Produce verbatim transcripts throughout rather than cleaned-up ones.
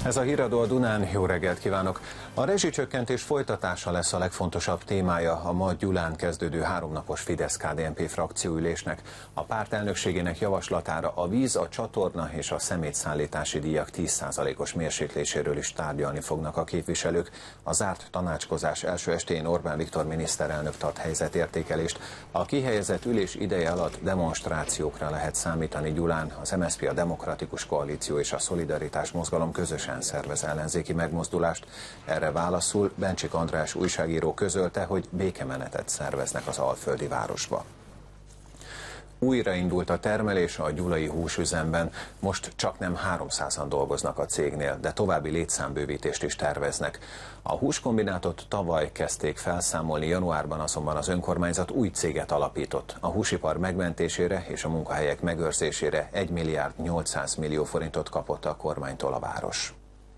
Ez a Híradó a Dunán, jó reggelt kívánok! A rezsicsökkentés folytatása lesz a legfontosabb témája a ma Gyulán kezdődő háromnapos Fidesz-ká dé en pé frakcióülésnek. A párt elnökségének javaslatára a víz, a csatorna és a szemétszállítási díjak tíz százalékos mérsékléséről is tárgyalni fognak a képviselők. A zárt tanácskozás első estén Orbán Viktor miniszterelnök tart helyzetértékelést. A kihelyezett ülés ideje alatt demonstrációkra lehet számítani Gyulán. Az em es zé pé, a Demokratikus Koalíció és a Szolidaritás Mozgalom közösen szervez ellenzéki megmozdulást. Erre válaszul Bencsik András újságíró közölte, hogy békemenetet szerveznek az alföldi városba. Újraindult a termelés a gyulai húsüzemben. Most csaknem háromszázan dolgoznak a cégnél, de további létszámbővítést is terveznek. A húskombinátot tavaly kezdték felszámolni, januárban azonban az önkormányzat új céget alapított. A húsipar megmentésére és a munkahelyek megőrzésére egy milliárd nyolcszáz millió forintot kapott a kormánytól a város.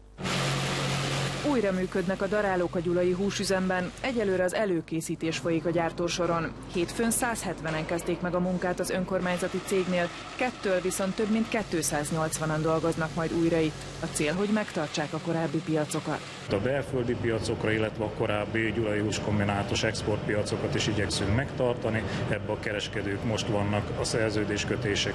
Újra működnek a darálók a gyulai húsüzemben, egyelőre az előkészítés folyik a gyártósoron. Hétfőn száz hetvenen kezdték meg a munkát az önkormányzati cégnél, kettől viszont több mint kétszáznyolcvanan dolgoznak majd újra itt. A cél, hogy megtartsák a korábbi piacokat. A belföldi piacokra, illetve a korábbi gyulai húskombinátos exportpiacokat is igyekszünk megtartani. Ebben a kereskedők most vannak a szerződéskötések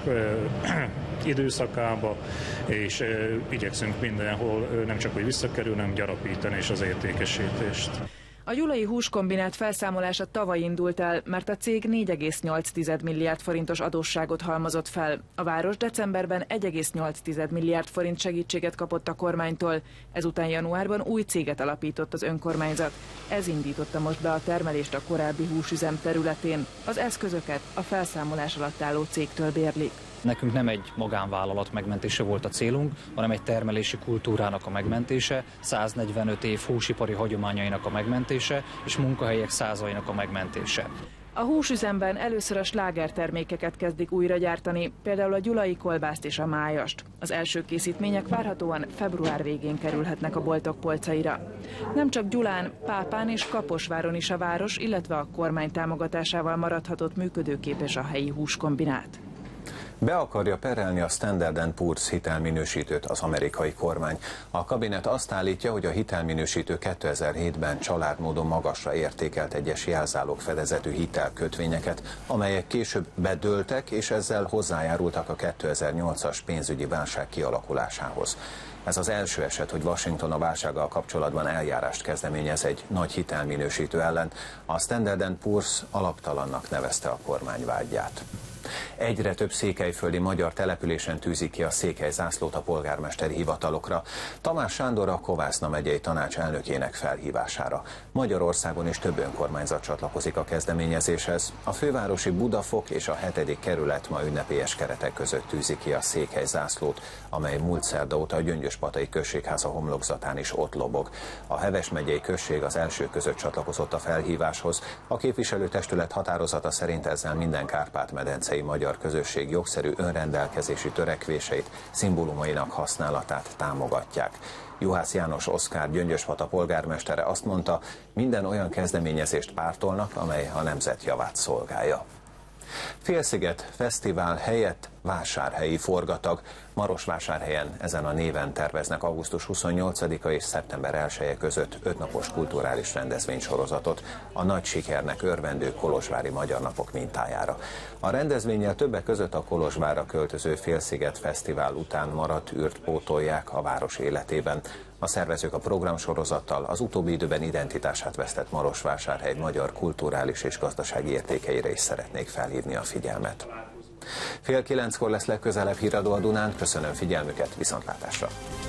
időszakába, és igyekszünk mindenhol nem csak hogy visszakerül, hanem gyarapítani is az értékesítést. A gyulai húskombinát felszámolása tavaly indult el, mert a cég négy egész nyolc milliárd forintos adósságot halmozott fel. A város decemberben egy egész nyolc milliárd forint segítséget kapott a kormánytól, ezután januárban új céget alapított az önkormányzat. Ez indította most be a termelést a korábbi húsüzem területén. Az eszközöket a felszámolás alatt álló cégtől bérlik. Nekünk nem egy magánvállalat megmentése volt a célunk, hanem egy termelési kultúrának a megmentése, száznegyvenöt év húsipari hagyományainak a megmentése és munkahelyek százainak a megmentése. A húsüzemben először a slágertermékeket kezdik újra gyártani, például a gyulai kolbászt és a májast. Az első készítmények várhatóan február végén kerülhetnek a boltok polcaira. Nem csak Gyulán, Pápán és Kaposváron is a város, illetve a kormány támogatásával maradhatott működőképes a helyi húskombinát. Be akarja perelni a Standard and Poor's hitelminősítőt az amerikai kormány. A kabinet azt állítja, hogy a hitelminősítő kétezer-hétben családmódon magasra értékelt egyes jelzálogfedezetű hitelkötvényeket, amelyek később bedőltek, és ezzel hozzájárultak a kétezer-nyolcas pénzügyi válság kialakulásához. Ez az első eset, hogy Washington a válsággal kapcsolatban eljárást kezdeményez egy nagy hitelminősítő ellen. A Standard and Poor's alaptalannak nevezte a kormány vádját. Egyre több székelyföldi magyar településen tűzik ki a székely zászlót a polgármesteri hivatalokra. Tamás Sándor a Kovászna megyei tanács elnökének felhívására. Magyarországon is több önkormányzat csatlakozik a kezdeményezéshez. A fővárosi Budafok és a hetedik kerület ma ünnepélyes keretek között tűzi ki a székely zászlót, amely múlt szerda óta a Gyöngyöspatai községháza homlokzatán is ott lobog. A Heves megyei község az első között csatlakozott a felhíváshoz. A képviselőtestület határozata szerint ezzel minden Kárpát-medencei magyar közösség jogszerű önrendelkezési törekvéseit, szimbólumainak használatát támogatják. Juhász János Oszkár Gyöngyöspata polgármestere azt mondta, minden olyan kezdeményezést pártolnak, amely a nemzet javát szolgálja. Félsziget fesztivál helyett vásárhelyi forgatag. Marosvásárhelyen ezen a néven terveznek augusztus huszonnyolcadika és szeptember elseje között ötnapos kulturális rendezvénysorozatot a nagy sikernek örvendő kolozsvári Magyar Napok mintájára. A rendezvénnyel többek között a Kolozsvárra költöző Félsziget fesztivál után maradt űrt pótolják a város életében. A szervezők a programsorozattal az utóbbi időben identitását vesztett Marosvásárhely magyar kulturális és gazdasági értékeire is szeretnék felhívni a figyelmet. Fél kilenckor lesz legközelebb Híradó a Dunán. Köszönöm figyelmüket, viszontlátásra!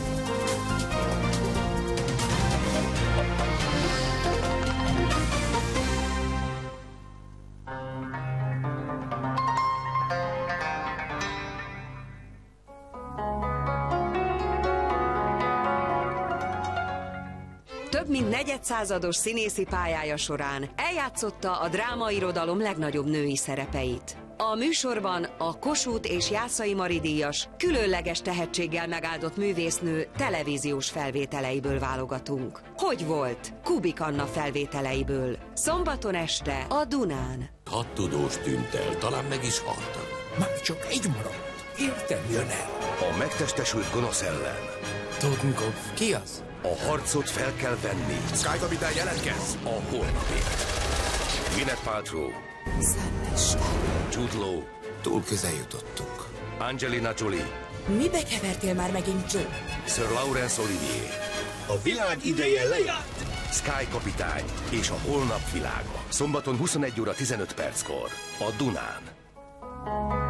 Több mint negyedszázados színészi pályája során eljátszotta a drámairodalom legnagyobb női szerepeit. A műsorban a Kossuth és Jászai Mari díjas, különleges tehetséggel megáldott művésznő televíziós felvételeiből válogatunk. Hogy volt? Kubik Anna felvételeiből. Szombaton este a Dunán. Hat tudós tűnt el, talán meg is haltak. Már csak egy maradt. Értem jön el. A megtestesült gonosz ellen. Totenkopf, ki az? A harcot fel kell venni. Sky kapitány, jelentkezz! A holnapért. Gwyneth Paltrow. Szentisten. Jude Law. Túl közel jutottunk. Angelina Jolie. Mibe kevertél már megint, Joe? Sir Laurence Olivier. A világ ideje lejárt. Sky kapitány és a holnap világa. Szombaton huszonegy óra tizenöt perckor. A Dunán.